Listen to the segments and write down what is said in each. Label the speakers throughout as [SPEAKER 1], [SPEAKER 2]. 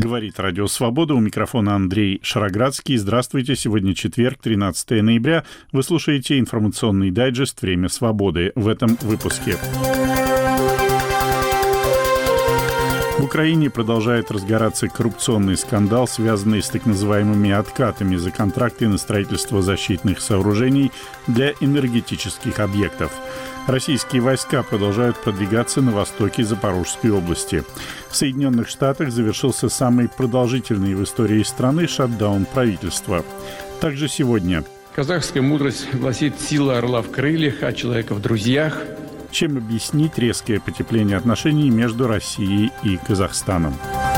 [SPEAKER 1] Говорит Радио Свобода. У микрофона Андрей Шароградский. Здравствуйте. Сегодня четверг, 13 ноября. Вы слушаете информационный дайджест «Время свободы». В этом выпуске. В Украине продолжает разгораться коррупционный скандал, связанный с так называемыми откатами за контракты на строительство защитных сооружений для энергетических объектов. Российские войска продолжают продвигаться на востоке Запорожской области. В Соединенных Штатах завершился самый продолжительный в истории страны шатдаун правительства. Также сегодня.
[SPEAKER 2] Казахская мудрость гласит: сила орла в крыльях, а человека в друзьях.
[SPEAKER 1] Чем объяснить резкое потепление отношений между Россией и Казахстаном?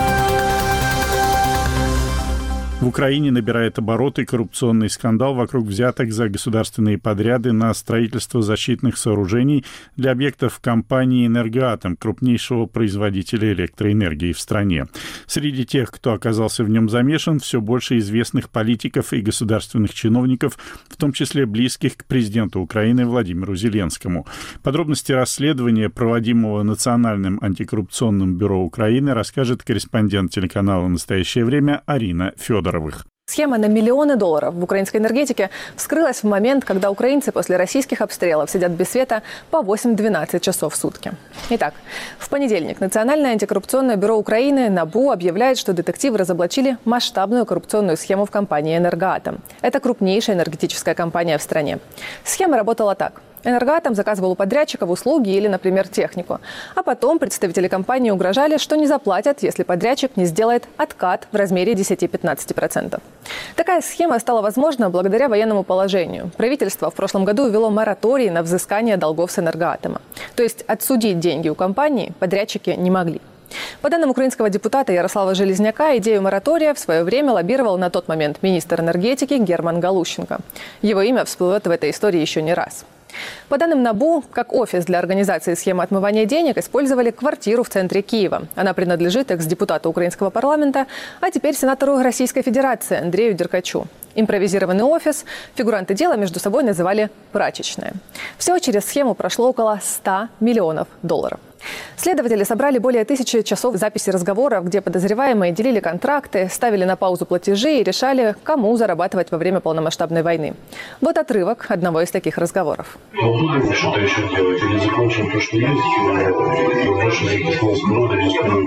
[SPEAKER 1] В Украине набирает обороты коррупционный скандал вокруг взяток за государственные подряды на строительство защитных сооружений для объектов компании «Энергоатом», крупнейшего производителя электроэнергии в стране. Среди тех, кто оказался в нем замешан, все больше известных политиков и государственных чиновников, в том числе близких к президенту Украины Владимиру Зеленскому. Подробности расследования, проводимого Национальным антикоррупционным бюро Украины, расскажет корреспондент телеканала «Настоящее время» Арина Федорова.
[SPEAKER 3] Схема на миллионы долларов в украинской энергетике вскрылась в момент, когда украинцы после российских обстрелов сидят без света по 8-12 часов в сутки. Итак, в понедельник Национальное антикоррупционное бюро Украины НАБУ объявляет, что детективы разоблачили масштабную коррупционную схему в компании «Энергоатом». Это крупнейшая энергетическая компания в стране. Схема работала так. «Энергоатом» заказывал у подрядчиков услуги или, например, технику. А потом представители компании угрожали, что не заплатят, если подрядчик не сделает откат в размере 10-15%. Такая схема стала возможна благодаря военному положению. Правительство в прошлом году ввело мораторий на взыскание долгов с «Энергоатома». То есть отсудить деньги у компании подрядчики не могли. По данным украинского депутата Ярослава Железняка, идею моратория в свое время лоббировал на тот момент министр энергетики Герман Галущенко. Его имя всплывет в этой истории еще не раз. По данным НАБУ, как офис для организации схемы отмывания денег использовали квартиру в центре Киева. Она принадлежит экс-депутату украинского парламента, а теперь сенатору Российской Федерации Андрею Деркачу. Импровизированный офис фигуранты дела между собой называли «прачечная». Всего через схему прошло около 100 миллионов долларов. Следователи собрали более 1000 часов записи разговоров, где подозреваемые делили контракты, ставили на паузу платежи и решали, кому зарабатывать во время полномасштабной войны. Вот отрывок одного из таких разговоров.
[SPEAKER 4] Будем что-то еще делать или закончим то, что есть, и больше записного сброда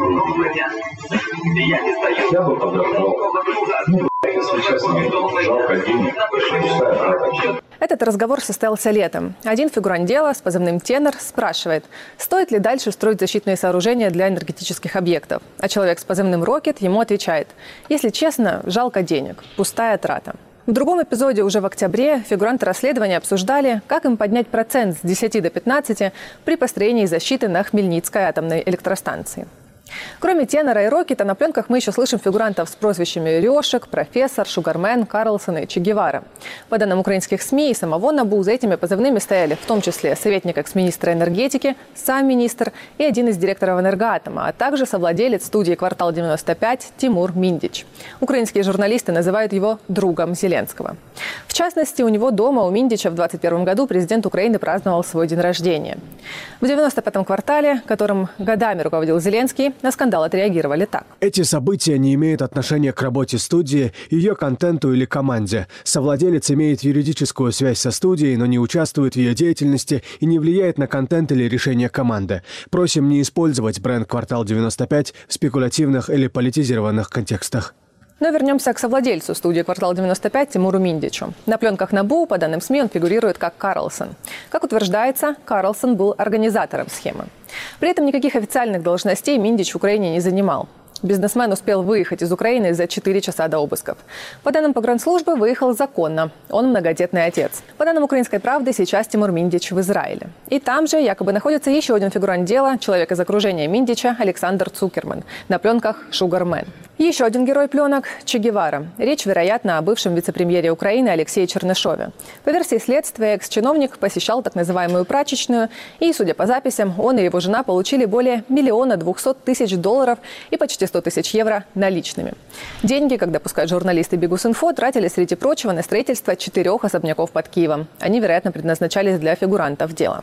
[SPEAKER 4] Я бы подождал. Если честно, жалко денег.
[SPEAKER 3] Этот разговор состоялся летом. Один фигурант дела с позывным «Тенор» спрашивает, стоит ли дальше строить защитные сооружения для энергетических объектов. А человек с позывным «Рокет» ему отвечает, если честно, жалко денег, пустая трата. В другом эпизоде уже в октябре фигуранты расследования обсуждали, как им поднять процент с 10 до 15 при построении защиты на Хмельницкой атомной электростанции. Кроме «Тенора» и «Рокета», на пленках мы еще слышим фигурантов с прозвищами «Решек», «Профессор», «Шугармен», «Карлсон» и «Че Гевара». По данным украинских СМИ и самого НАБУ, за этими позывными стояли в том числе советник экс-министра энергетики, сам министр и один из директоров «Энергоатома», а также совладелец студии «Квартал-95» Тимур Миндич. Украинские журналисты называют его другом Зеленского. В частности, у него дома, у Миндича, в 2021 году президент Украины праздновал свой день рождения. В 95-м квартале, которым годами руководил Зеленский, на скандал отреагировали так.
[SPEAKER 5] Эти события не имеют отношения к работе студии, ее контенту или команде. Совладелец имеет юридическую связь со студией, но не участвует в ее деятельности и не влияет на контент или решения команды. Просим не использовать бренд «Квартал-95» в спекулятивных или политизированных контекстах.
[SPEAKER 3] Но вернемся к совладельцу студии «Квартал-95» Тимуру Миндичу. На пленках НАБУ, по данным СМИ, он фигурирует как Карлсон. Как утверждается, Карлсон был организатором схемы. При этом никаких официальных должностей Миндич в Украине не занимал. Бизнесмен успел выехать из Украины за 4 часа до обысков. По данным погранслужбы, выехал законно. Он многодетный отец. По данным «Украинской правды», сейчас Тимур Миндич в Израиле. И там же якобы находится еще один фигурант дела, человек из окружения Миндича Александр Цукерман. На пленках «Шугармен». Еще один герой пленок – Че Гевара. Речь, вероятно, о бывшем вице-премьере Украины Алексее Чернышове. По версии следствия, экс-чиновник посещал так называемую прачечную, и, судя по записям, он и его жена получили более $1 200 000 и почти 100 000 евро наличными. Деньги, как допускают журналисты Бигус.Инфо, тратили, среди прочего, на строительство 4 особняков под Киевом. Они, вероятно, предназначались для фигурантов дела.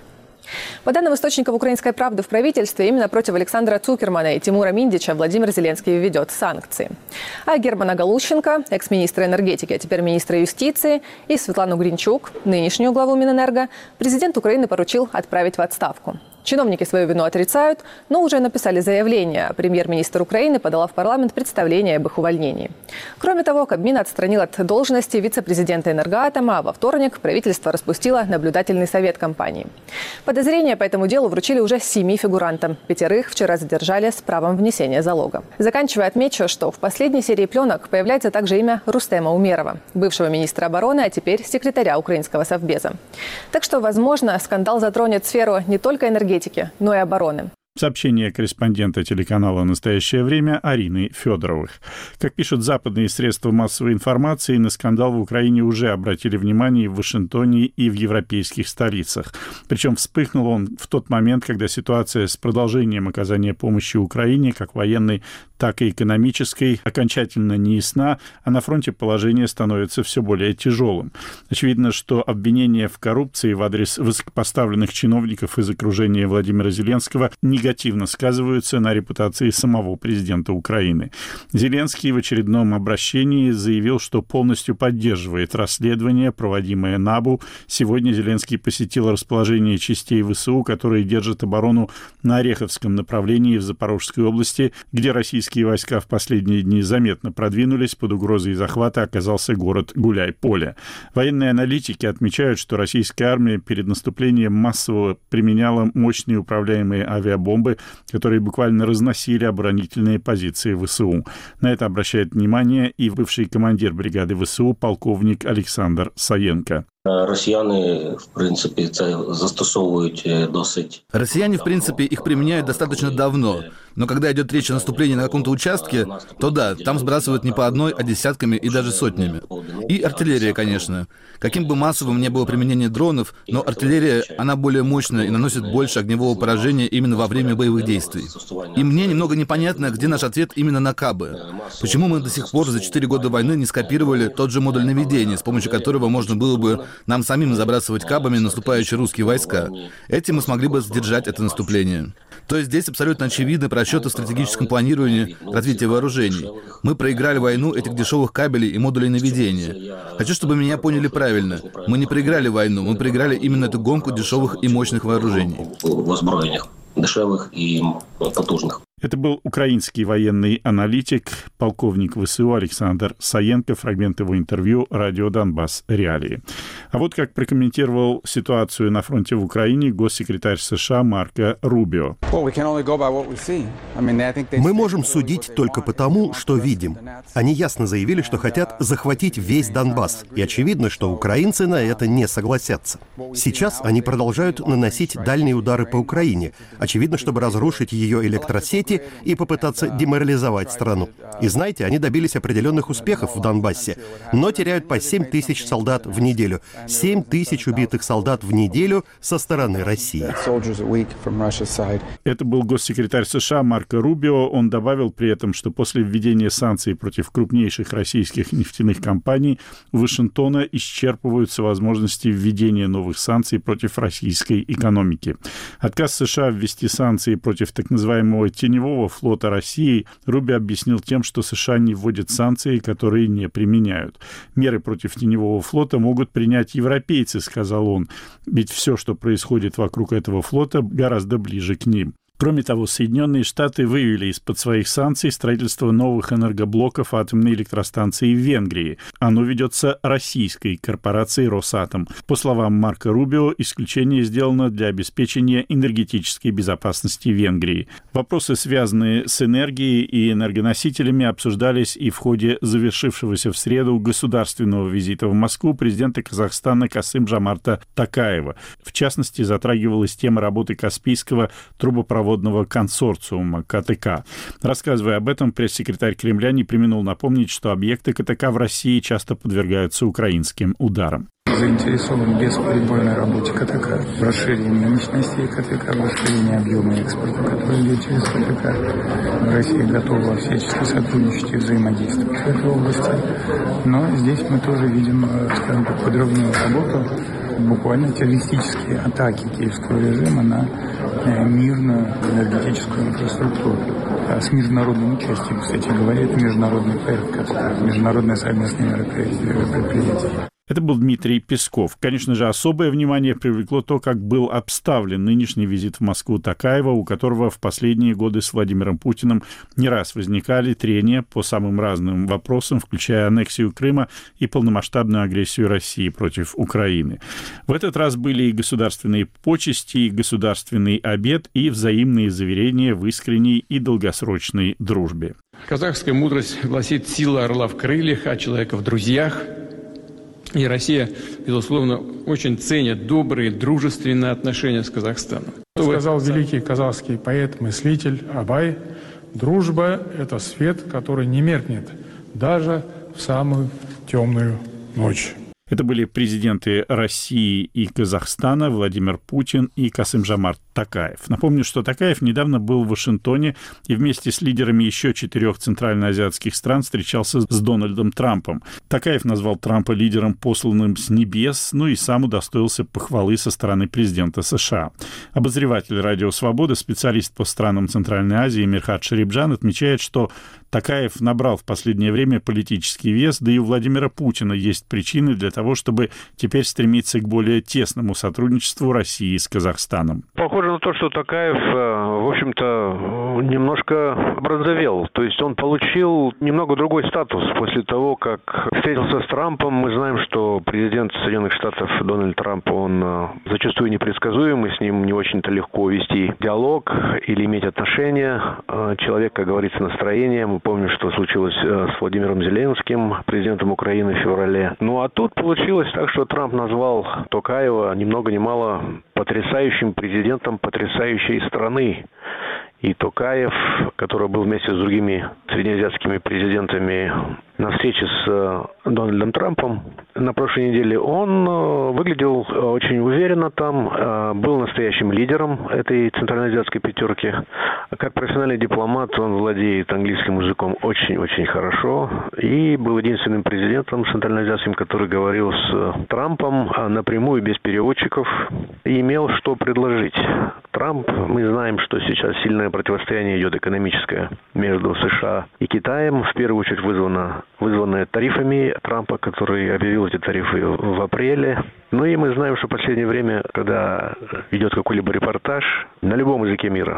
[SPEAKER 3] По данным источников «Украинской правды», в правительстве именно против Александра Цукермана и Тимура Миндича Владимир Зеленский введет санкции. А Германа Галущенко, экс-министра энергетики, а теперь министра юстиции, и Светлану Гринчук, нынешнюю главу Минэнерго, президент Украины поручил отправить в отставку. Чиновники свою вину отрицают, но уже написали заявление. Премьер-министр Украины подала в парламент представление об их увольнении. Кроме того, Кабмин отстранил от должности вице-президента «Энергоатома», а во вторник правительство распустило наблюдательный совет компании. Подозрения по этому делу вручили уже 7 фигурантам. 5 вчера задержали с правом внесения залога. Заканчивая, отмечу, что в последней серии пленок появляется также имя Рустема Умерова, бывшего министра обороны, а теперь секретаря украинского совбеза. Так что, возможно, скандал затронет сферу не только энергетики, но и обороны.
[SPEAKER 1] Сообщение корреспондента телеканала «Настоящее время» Арины Федоровых. Как пишут западные средства массовой информации, на скандал в Украине уже обратили внимание и в Вашингтоне, и в европейских столицах. Причем вспыхнул он в тот момент, когда ситуация с продолжением оказания помощи Украине, как военной, так и экономической, окончательно неясна, а на фронте положение становится все более тяжелым. Очевидно, что обвинения в коррупции в адрес высокопоставленных чиновников из окружения Владимира Зеленского негативно сказываются на репутации самого президента Украины. Зеленский в очередном обращении заявил, что полностью поддерживает расследование, проводимое НАБУ. Сегодня Зеленский посетил расположение частей ВСУ, которые держат оборону на Ореховском направлении в Запорожской области, где российские войска в последние дни заметно продвинулись. Под угрозой захвата оказался город Гуляй-Поле. Военные аналитики отмечают, что российская армия перед наступлением массово применяла мощные управляемые авиабомбы, которые буквально разносили оборонительные позиции ВСУ. На это обращает внимание и бывший командир бригады ВСУ полковник Олександр Саєнко.
[SPEAKER 6] Россияне, в принципе, это застосовывают досить.
[SPEAKER 7] Россияне, в принципе, их применяют достаточно давно. Но когда идет речь о наступлении на каком-то участке, то да, там сбрасывают не по одной, а десятками и даже сотнями. И артиллерия, конечно. Каким бы массовым ни было применение дронов, но артиллерия, она более мощная и наносит больше огневого поражения именно во время боевых действий. И мне немного непонятно, где наш ответ именно на кабы. Почему мы до сих пор за 4 года войны не скопировали тот же модуль наведения, с помощью которого можно было бы нам самим забрасывать кабами наступающие русские войска. Этим мы смогли бы сдержать это наступление. То есть здесь абсолютно очевидны просчеты в стратегическом планировании развития вооружений. Мы проиграли войну этих дешевых кабелей и модулей наведения. Хочу, чтобы меня поняли правильно. Мы не проиграли войну, мы проиграли именно эту гонку дешевых и мощных вооружений.
[SPEAKER 6] Вооружениях, дешевых и потужных.
[SPEAKER 1] Это был украинский военный аналитик, полковник ВСУ Александр Саєнко, фрагмент его интервью «Радио Донбасс. Реалии». А вот как прокомментировал ситуацию на фронте в Украине госсекретарь США Марко Рубио.
[SPEAKER 8] Мы можем судить только потому, что видим. Они ясно заявили, что хотят захватить весь Донбасс, и очевидно, что украинцы на это не согласятся. Сейчас они продолжают наносить дальние удары по Украине, очевидно, чтобы разрушить ее электросети и попытаться деморализовать страну. И знаете, они добились определенных успехов в Донбассе, но теряют по 7 тысяч солдат в неделю. 7 тысяч убитых солдат в неделю со стороны России.
[SPEAKER 1] Это был госсекретарь США Марко Рубио. Он добавил при этом, что после введения санкций против крупнейших российских нефтяных компаний у Вашингтона исчерпываются возможности введения новых санкций против российской экономики. Отказ США ввести санкции против так называемого теневого флота России Рубио объяснил тем, что США не вводят санкции, которые не применяют. Меры против теневого флота могут принять европейцы, сказал он, ведь все, что происходит вокруг этого флота, гораздо ближе к ним. Кроме того, Соединенные Штаты вывели из-под своих санкций строительство новых энергоблоков атомной электростанции в Венгрии. Оно ведется российской корпорацией «Росатом». По словам Марко Рубио, исключение сделано для обеспечения энергетической безопасности Венгрии. Вопросы, связанные с энергией и энергоносителями, обсуждались и в ходе завершившегося в среду государственного визита в Москву президента Казахстана Касым-Жомарта Токаева. В частности, затрагивалась тема работы Каспийского трубопроводного консорциума КТК. Рассказывая об этом, пресс-секретарь Кремля не преминул напомнить, что объекты КТК в России часто подвергаются украинским ударам.
[SPEAKER 9] Заинтересован в бесперебойной работе КТК, в расширении мощностей КТК, в расширении объема экспорта, который идет через КТК. Россия готова всячески сотрудничать и взаимодействовать в этой области. Но здесь мы тоже видим, скажем так, подрывную работу буквально террористические атаки киевского режима на мирную энергетическую инфраструктуру. С международным участием, кстати говоря, это международный проект, международное совместное предприятие.
[SPEAKER 1] Это был Дмитрий Песков. Конечно же, особое внимание привлекло то, как был обставлен нынешний визит в Москву Токаева, у которого в последние годы с Владимиром Путиным не раз возникали трения по самым разным вопросам, включая аннексию Крыма и полномасштабную агрессию России против Украины. В этот раз были и государственные почести, и государственный обед, и взаимные заверения в искренней и долгосрочной дружбе.
[SPEAKER 2] Казахская мудрость гласит: сила орла в крыльях, а человека в друзьях. И Россия, безусловно, очень ценит добрые, дружественные отношения с Казахстаном.
[SPEAKER 9] Сказал великий казахский поэт-мыслитель Абай: дружба – это свет, который не меркнет даже в самую темную ночь.
[SPEAKER 1] Это были президенты России и Казахстана Владимир Путин и Касым-Жомарт Токаев. Напомню, что Токаев недавно был в Вашингтоне и вместе с лидерами еще 4 центральноазиатских стран встречался с Дональдом Трампом. Токаев назвал Трампа лидером, посланным с небес, и сам удостоился похвалы со стороны президента США. Обозреватель «Радио Свобода», специалист по странам Центральной Азии Мирхат Шарибджан отмечает, что Токаев набрал в последнее время политический вес, да и у Владимира Путина есть причины для того, чтобы теперь стремиться к более тесному сотрудничеству России с Казахстаном.
[SPEAKER 10] Похоже на то, что Токаев, в общем-то, немножко образовел. То есть он получил немного другой статус после того, как встретился с Трампом. Мы знаем, что президент Соединенных Штатов Дональд Трамп, он зачастую непредсказуемый, с ним не очень-то легко вести диалог или иметь отношения. Человек, как говорится, настроение. Мы помним, что случилось с Владимиром Зеленским, президентом Украины в феврале. А тут получилось так, что Трамп назвал Токаева ни много ни мало потрясающим президентом потрясающей страны. И Токаев, который был вместе с другими среднеазиатскими президентами на встрече с Дональдом Трампом на прошлой неделе, он выглядел очень уверенно там, был настоящим лидером этой центральноазиатской пятерки. Как профессиональный дипломат он владеет английским языком очень-очень хорошо и был единственным президентом центральноазиатским, который говорил с Трампом напрямую, без переводчиков, и имел что предложить. Трамп, мы знаем, что сейчас сильное противостояние идет экономическое между США и Китаем, в первую очередь вызванное тарифами Трампа, который объявил эти тарифы в апреле. И мы знаем, что в последнее время, когда идет какой-либо репортаж на любом языке мира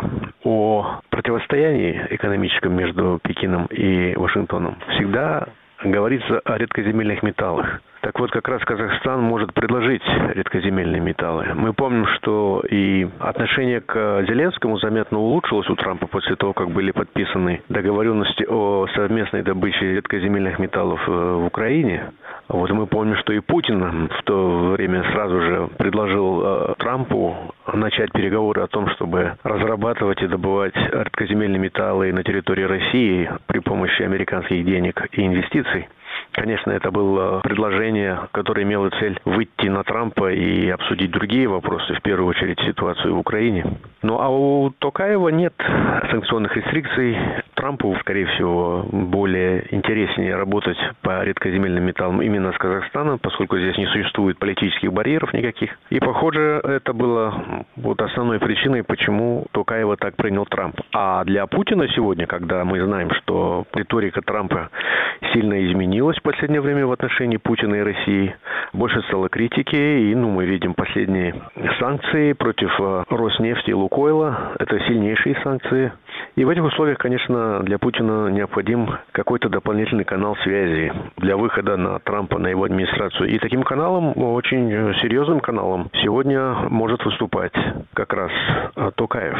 [SPEAKER 10] о противостоянии экономическом между Пекином и Вашингтоном, всегда говорится о редкоземельных металлах. Так вот, как раз Казахстан может предложить редкоземельные металлы. Мы помним, что и отношение к Зеленскому заметно улучшилось у Трампа после того, как были подписаны договоренности о совместной добыче редкоземельных металлов в Украине. Мы помним, что и Путин в то время сразу же предложил Трампу начать переговоры о том, чтобы разрабатывать и добывать редкоземельные металлы на территории России при помощи американских денег и инвестиций. Конечно, это было предложение, которое имело цель выйти на Трампа и обсудить другие вопросы, в первую очередь ситуацию в Украине. А у Токаева нет санкционных рестрикций. Трампу, скорее всего, более интереснее работать по редкоземельным металлам именно с Казахстаном, поскольку здесь не существует политических барьеров никаких. И, похоже, это было основной причиной, почему Токаева так принял Трамп. А для Путина сегодня, когда мы знаем, что риторика Трампа сильно изменилась в последнее время в отношении Путина и России, больше стало критики, и мы видим последние санкции против Роснефти и Лукойла. Это сильнейшие санкции. И в этих условиях, конечно, для Путина необходим какой-то дополнительный канал связи для выхода на Трампа, на его администрацию. И таким каналом, очень серьезным каналом, сегодня может выступать как раз Токаев.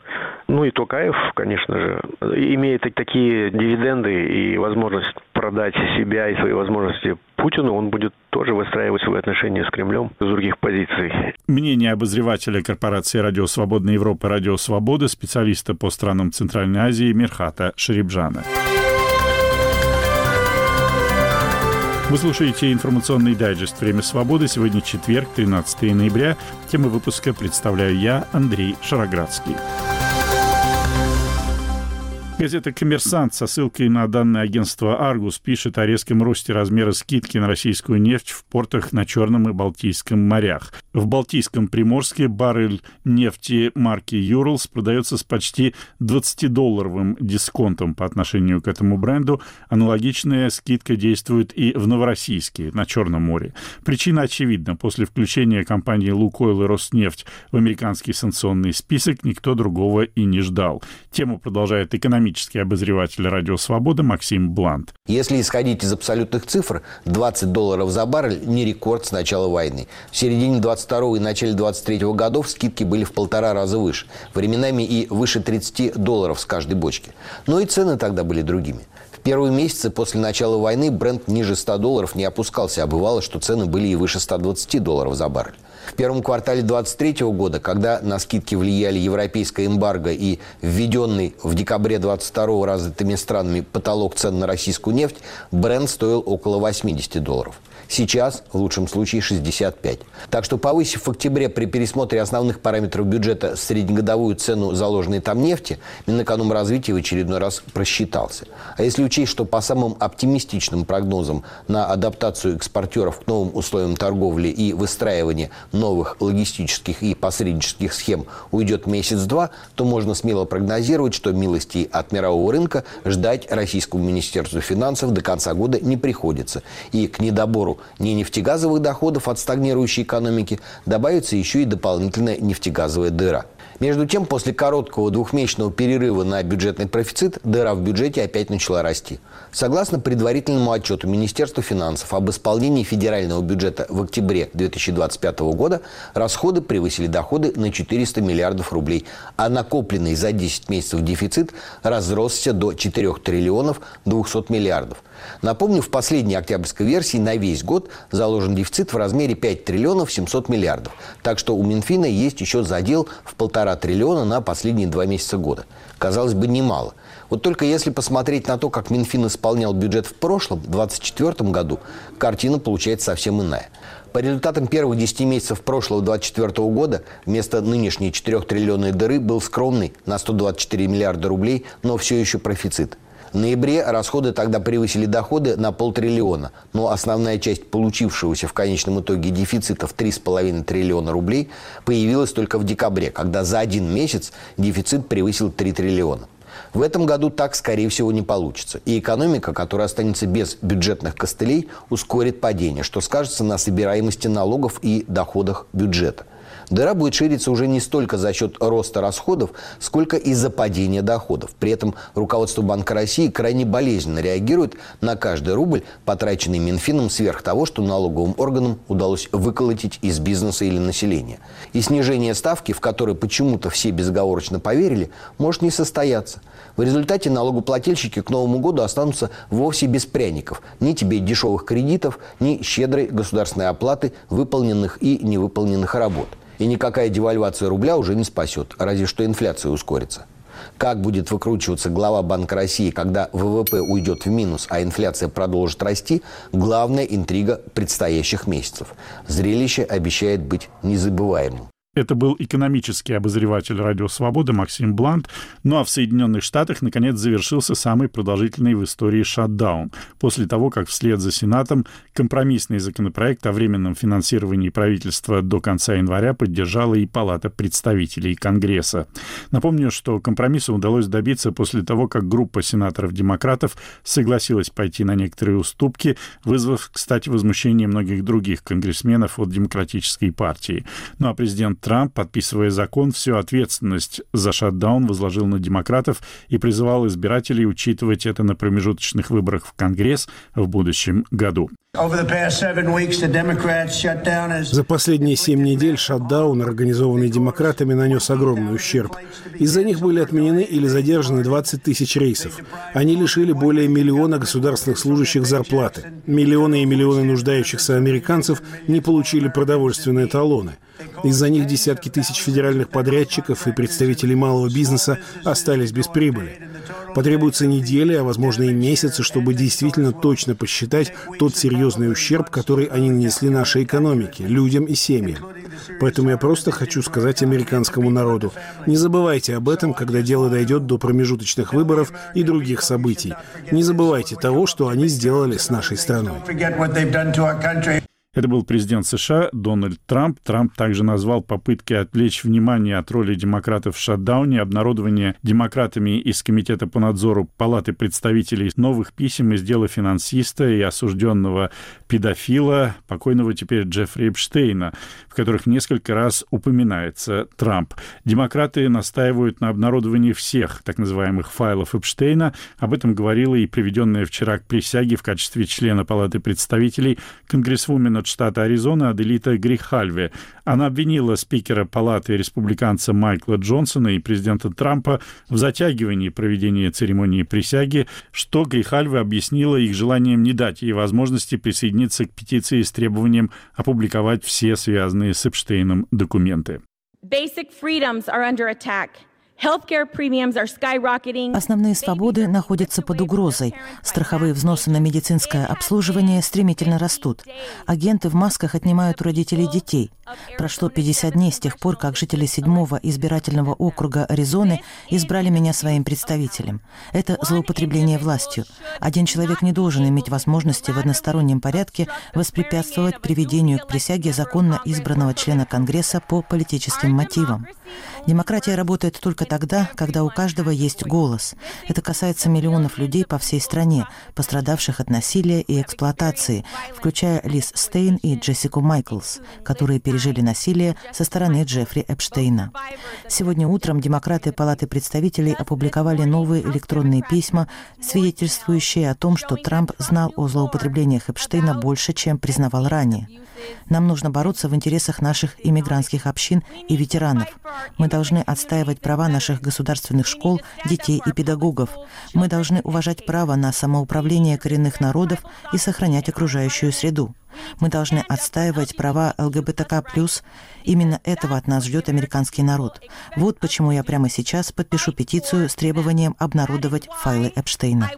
[SPEAKER 10] И Токаев, конечно же, имеет такие дивиденды и возможность продать себя и свои возможности Путину, он будет тоже выстраивать свои отношения с Кремлем с других позиций.
[SPEAKER 1] Мнение обозревателя корпорации «Радио Свободная Европа» «Радио Свобода», специалиста по странам Центральной Азии Мирхата Шарибджана. Вы слушаете информационный дайджест «Время свободы». Сегодня четверг, 13 ноября. Тему выпуска представляю я, Андрей Шароградский. Газета «Коммерсант» со ссылкой на данные агентства «Аргус» пишет о резком росте размера скидки на российскую нефть в портах на Черном и Балтийском морях. В Балтийском Приморске баррель нефти марки «Юрлс» продается с почти $20 дисконтом по отношению к этому бренду. Аналогичная скидка действует и в Новороссийске, на Черном море. Причина очевидна. После включения компании «Лукойл» и «Роснефть» в американский санкционный список никто другого и не ждал. Тему продолжает экономический обозреватель «Радио Свобода» Максим Блант.
[SPEAKER 11] Если исходить из абсолютных цифр, $20 за баррель не рекорд с начала войны. В середине 22 и начале 23 годов скидки были в 1,5 раза выше, временами и выше $30 с каждой бочки. Но и цены тогда были другими. В первые месяцы после начала войны бренд ниже $100 не опускался, а бывало, что цены были и выше $120 за баррель. В первом квартале 2023 года, когда на скидки влияли европейское эмбарго и введенный в декабре 2022 развитыми странами потолок цен на российскую нефть, бренд стоил около $80. Сейчас, в лучшем случае, 65. Так что, повысив в октябре при пересмотре основных параметров бюджета среднегодовую цену заложенной там нефти, Минэкономразвития в очередной раз просчитался. А если учесть, что по самым оптимистичным прогнозам на адаптацию экспортеров к новым условиям торговли и выстраивание новых логистических и посреднических схем уйдет месяц-два, то можно смело прогнозировать, что милостей от мирового рынка ждать Российскому Министерству финансов до конца года не приходится. И к недобору нефтегазовых доходов от стагнирующей экономики добавится еще и дополнительная нефтегазовая дыра. Между тем, после короткого двухмесячного перерыва на бюджетный профицит, дыра в бюджете опять начала расти. Согласно предварительному отчету Министерства финансов об исполнении федерального бюджета в октябре 2025 года, расходы превысили доходы на 400 миллиардов рублей, а накопленный за 10 месяцев дефицит разросся до 4 триллионов 200 миллиардов. Напомню, в последней октябрьской версии на весь год заложен дефицит в размере 5 триллионов 700 миллиардов. Так что у Минфина есть еще задел в 1,5 триллиона на последние 2 месяца года. Казалось бы, немало. Вот только если посмотреть на то, как Минфин исполнял бюджет в прошлом, 2024 году, картина получается совсем иная. По результатам первых 10 месяцев прошлого 2024 года вместо нынешней 4-триллионной дыры был скромный на 124 миллиарда рублей, но все еще профицит. В ноябре расходы тогда превысили доходы на 500 миллиона, но основная часть получившегося в конечном итоге дефицита в 3,5 триллиона рублей появилась только в декабре, когда за один месяц дефицит превысил 3 триллиона. В этом году так, скорее всего, не получится. И экономика, которая останется без бюджетных костылей, ускорит падение, что скажется на собираемости налогов и доходах бюджета. Дыра будет шириться уже не столько за счет роста расходов, сколько из-за падения доходов. При этом руководство Банка России крайне болезненно реагирует на каждый рубль, потраченный Минфином сверх того, что налоговым органам удалось выколотить из бизнеса или населения. И снижение ставки, в которое почему-то все безоговорочно поверили, может не состояться. В результате налогоплательщики к Новому году останутся вовсе без пряников. Ни тебе дешевых кредитов, ни щедрой государственной оплаты выполненных и невыполненных работ. И никакая девальвация рубля уже не спасет, разве что инфляция ускорится. Как будет выкручиваться глава Банка России, когда ВВП уйдет в минус, а инфляция продолжит расти – главная интрига предстоящих месяцев. Зрелище обещает быть незабываемым.
[SPEAKER 1] Это был экономический обозреватель «Радио Свобода» Максим Блант. Ну а в Соединенных Штатах, наконец, завершился самый продолжительный в истории шатдаун. После того, как вслед за Сенатом компромиссный законопроект о временном финансировании правительства до конца января поддержала и Палата представителей Конгресса. Напомню, что компромисса удалось добиться после того, как группа сенаторов-демократов согласилась пойти на некоторые уступки, вызвав, кстати, возмущение многих других конгрессменов от Демократической партии. Ну а президент Трамп, подписывая закон, всю ответственность за шатдаун возложил на демократов и призывал избирателей учитывать это на промежуточных выборах в Конгресс в будущем году.
[SPEAKER 12] За последние 7 недель шатдаун, организованный демократами, нанес огромный ущерб. Из-за них были отменены или задержаны 20 тысяч рейсов. Они лишили более 1 миллиона государственных служащих зарплаты. Миллионы и миллионы нуждающихся американцев не получили продовольственные талоны. Из-за них десятки тысяч федеральных подрядчиков и представителей малого бизнеса остались без прибыли. Потребуются недели, а возможно и месяцы, чтобы действительно точно посчитать тот серьезный ущерб, который они нанесли нашей экономике, людям и семьям. Поэтому я просто хочу сказать американскому народу: не забывайте об этом, когда дело дойдет до промежуточных выборов и других событий. Не забывайте того, что они сделали с нашей страной.
[SPEAKER 1] Это был президент США Дональд Трамп. Трамп также назвал попытки отвлечь внимание от роли демократов в шатдауне, обнародование демократами из Комитета по надзору Палаты представителей новых писем из дела финансиста и осужденного педофила, покойного теперь Джеффри Эпштейна, в которых несколько раз упоминается Трамп. Демократы настаивают на обнародовании всех так называемых файлов Эпштейна. Об этом говорила и приведенная вчера к присяге в качестве члена Палаты представителей конгрессвумен от штата Аризона Аделита Грихальве. Она обвинила спикера Палаты республиканца Майкла Джонсона и президента Трампа в затягивании проведения церемонии присяги, что Грихальве объяснила их желанием не дать ей возможности присоединиться к петиции с требованием опубликовать все связанные с Эпштейном документы.
[SPEAKER 13] Основные свободы находятся под угрозой. Страховые взносы на медицинское обслуживание стремительно растут. Агенты в масках отнимают у родителей детей. Прошло 50 дней с тех пор, как жители 7-го избирательного округа Аризоны избрали меня своим представителем. Это злоупотребление властью. Один человек не должен иметь возможности в одностороннем порядке воспрепятствовать приведению к присяге законно избранного члена Конгресса по политическим мотивам. Демократия работает только тогда, когда у каждого есть голос. Это касается миллионов людей по всей стране, пострадавших от насилия и эксплуатации, включая Лиз Стейн и Джессику Майклс, которые пережили насилие со стороны Джеффри Эпштейна. Сегодня утром демократы Палаты представителей опубликовали новые электронные письма, свидетельствующие о том, что Трамп знал о злоупотреблениях Эпштейна больше, чем признавал ранее. Нам нужно бороться в интересах наших иммигрантских общин и ветеранов. Мы должны отстаивать права наших государственных школ, детей и педагогов. Мы должны уважать право на самоуправление коренных народов и сохранять окружающую среду. Мы должны отстаивать права ЛГБТК+. Именно этого от нас ждет американский народ. Вот почему я прямо сейчас подпишу петицию с требованием обнародовать файлы Эпштейна.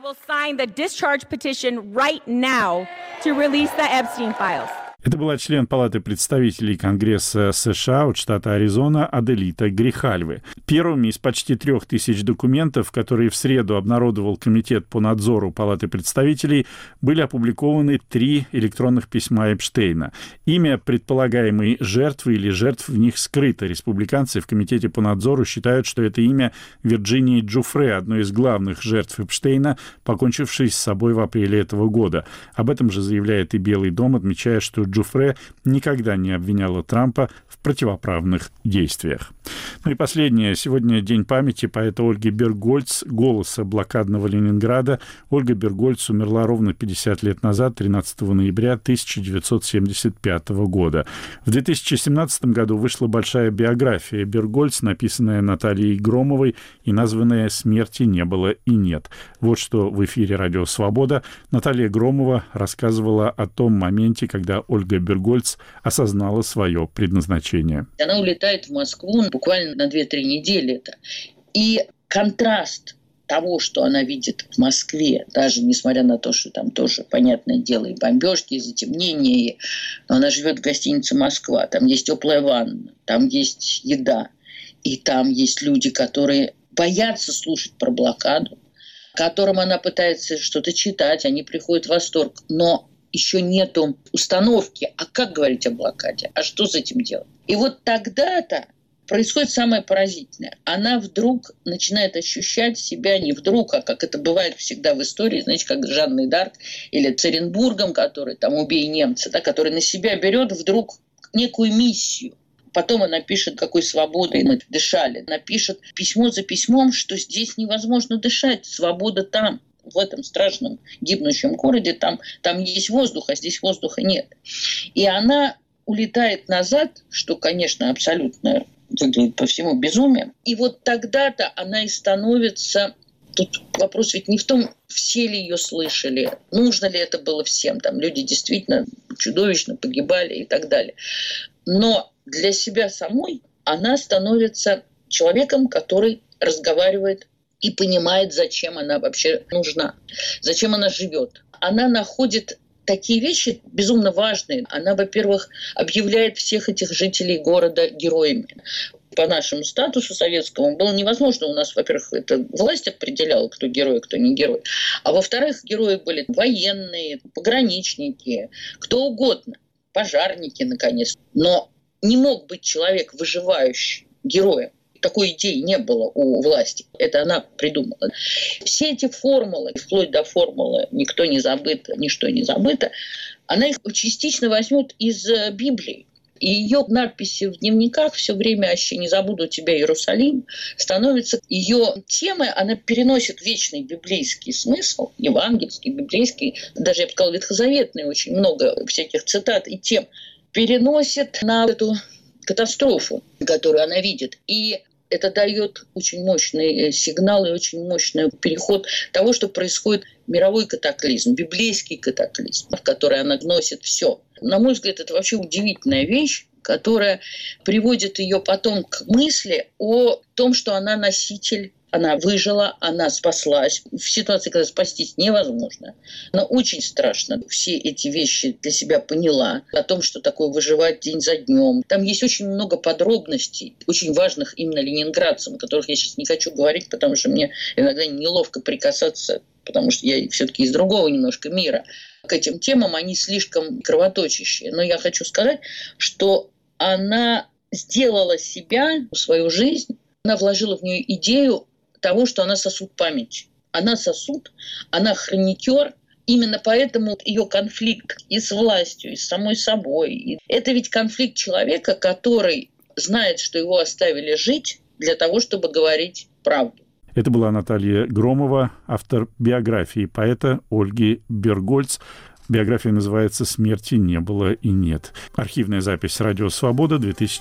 [SPEAKER 1] Это была член Палаты представителей Конгресса США от штата Аризона Аделита Грихальве. Первыми из почти 3000 документов, которые в среду обнародовал Комитет по надзору Палаты представителей, были опубликованы 3 электронных письма Эпштейна. Имя предполагаемой жертвы или жертв в них скрыто. Республиканцы в Комитете по надзору считают, что это имя Вирджинии Джуфре, одной из главных жертв Эпштейна, покончившей с собой в апреле этого года. Об этом же заявляет и Белый дом, отмечая, что Джуфре никогда не обвиняла Трампа в противоправных действиях. Ну и последнее. Сегодня день памяти поэта Ольги Бергольц, голоса блокадного Ленинграда. Ольга Бергольц умерла ровно 50 лет назад, 13 ноября 1975 года. В 2017 году вышла большая биография Бергольц, написанная Натальей Громовой и названная «Смерти не было и нет». Вот что в эфире «Радио Свобода» Наталья Громова рассказывала о том моменте, когда Ольга Бергольц осознала свое предназначение.
[SPEAKER 14] Она улетает в Москву буквально на 2-3 недели. И контраст того, что она видит в Москве, даже несмотря на то, что там тоже, понятное дело, и бомбежки, и затемнения, но она живет в гостинице «Москва», там есть теплая ванна, там есть еда, и там есть люди, которые боятся слушать про блокаду, которым она пытается что-то читать, они приходят в восторг, но еще нету установки, а как говорить о блокаде, а что с этим делать. И вот тогда-то происходит самое поразительное. Она вдруг начинает ощущать себя не вдруг, а как это бывает всегда в истории, знаете, как с Жанной д'Арк или Церенбургом, который там «Убей немца», да, который на себя берет вдруг некую миссию. Потом она пишет, какой свободой мы дышали. Она пишет письмо за письмом, что здесь невозможно дышать, свобода там. В этом страшном гибнущем городе там есть воздух, а здесь воздуха нет. И она улетает назад, что, конечно, абсолютно выглядит по всему безумием. И вот тогда-то она и становится... Тут вопрос ведь не в том, все ли ее слышали, нужно ли это было всем. Там люди действительно чудовищно погибали и так далее. Но для себя самой она становится человеком, который разговаривает и понимает, зачем она вообще нужна, зачем она живет. Она находит такие вещи безумно важные. Она, во-первых, объявляет всех этих жителей города героями. По нашему статусу советскому было невозможно. У нас, во-первых, это власть определяла, кто герой, кто не герой. А во-вторых, герои были военные, пограничники, кто угодно, пожарники, наконец. Но не мог быть человек выживающий героем. Такой идеи не было у власти. Это она придумала. Все эти формулы, вплоть до формулы «никто не забыт, ничто не забыто», она их частично возьмет из Библии. И ее надписи в дневниках все время «Аще не забуду тебя, Иерусалим» становится ее темой. Она переносит вечный библейский смысл, евангельский, библейский, даже, я бы сказала, ветхозаветный, очень много всяких цитат и тем, переносит на эту катастрофу, которую она видит. И это дает очень мощный сигнал и очень мощный переход того, что происходит мировой катаклизм, библейский катаклизм, в который она вносит все. На мой взгляд, это вообще удивительная вещь, которая приводит ее потом к мысли о том, что она носитель, она выжила, она спаслась. В ситуации, когда спастись невозможно. Она очень страшно все эти вещи для себя поняла. О том, что такое выживать день за днем. Там есть очень много подробностей, очень важных именно ленинградцам, о которых я сейчас не хочу говорить, потому что мне иногда неловко прикасаться, потому что я все-таки из другого немножко мира. К этим темам они слишком кровоточащие. Но я хочу сказать, что она сделала себя, свою жизнь, она вложила в нее идею того, что она сосуд памяти. Она сосуд, она хроникер. Именно поэтому ее конфликт и с властью, и с самой собой. Это ведь конфликт человека, который знает, что его оставили жить для того, чтобы говорить правду.
[SPEAKER 1] Это была Наталья Громова, автор биографии поэта Ольги Бергольц. Биография называется «Смерти не было и нет». Архивная запись «Радио Свобода»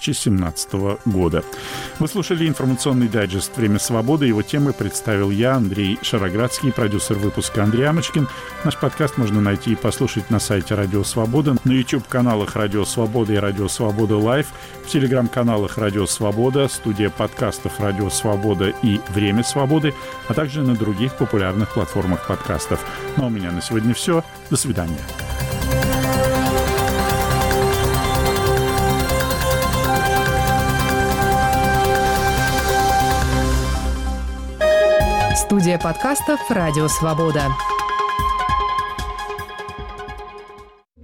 [SPEAKER 1] 2017 года. Вы слушали информационный дайджест «Время свободы». Его темы представил я, Андрей Шароградский, продюсер выпуска Андрей Амочкин. Наш подкаст можно найти и послушать на сайте «Радио Свобода», на YouTube-каналах «Радио Свобода» и «Радио Свобода Лайв», в телеграм-каналах «Радио Свобода», студия подкастов «Радио Свобода» и «Время свободы», а также на других популярных платформах подкастов. Ну а у меня на сегодня все. До свидания.
[SPEAKER 15] Студия подкастов «Радио Свобода».